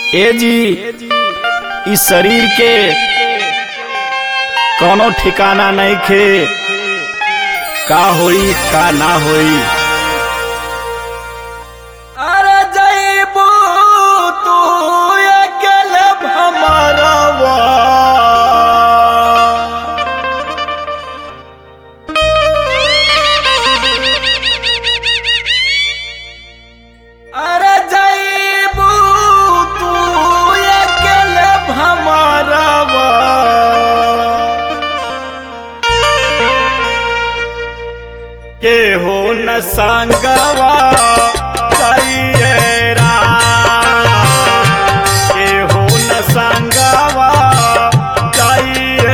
ए जी इस शरीर के कोनो ठिकाना नहीं खे, का होई का ना होई। अरे जईबू तू अकेले भमरवा, अरे जईबू तू अकेले भमरवा, के हो न संगवा चाहिए राम, के हो न संगवा चाहिए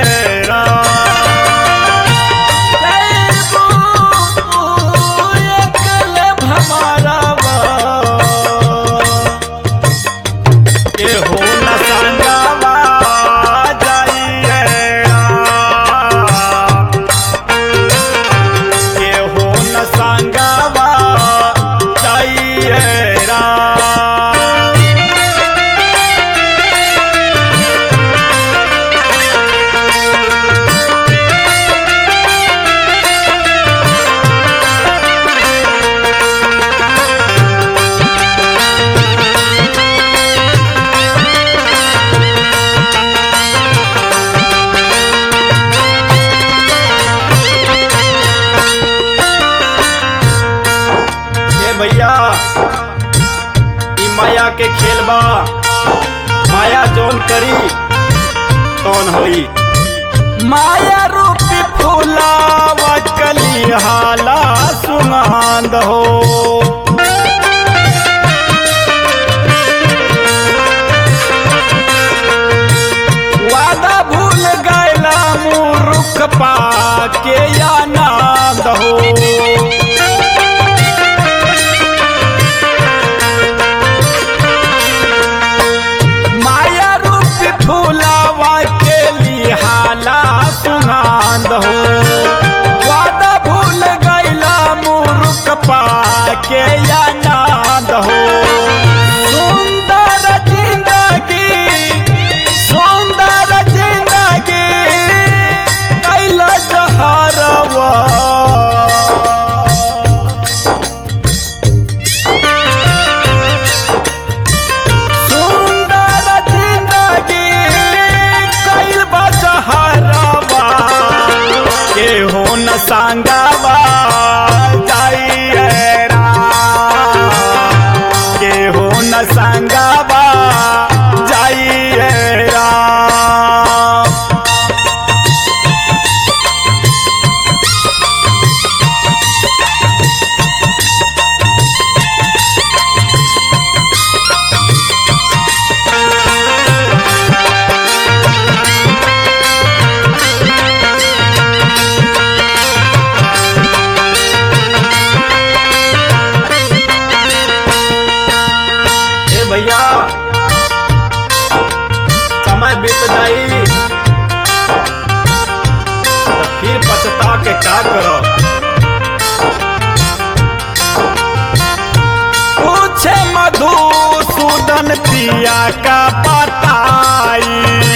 राम। जईबू तू अकेले भमरवा, के हो न संगवा चाहिए राम, के हो न संगवा चाहिए राम। भैया ई माया के खेल बा, माया जोन करी कौन होई। माया रूपी फूलावा कली हाला सुनांद हो, वादा भूल गैला मूर्ख पाके आनंद हो। माया रूपी फूलावा के लिहाला सुनांद हो, वादा भूल गैला मूर्ख पाके आनंद हो। सुंदर जिंदगी, सुंदर जिंदगी कैला जहरवा, सुंदर जिंदगी कैल जहरवा, के हो न संगवा चाहिए राम, के हो न संगवा चाहिए राम। भैया समय बीत जाई तो फिर पछता के का करो। पूछे मधुसूदन पिया का बताई,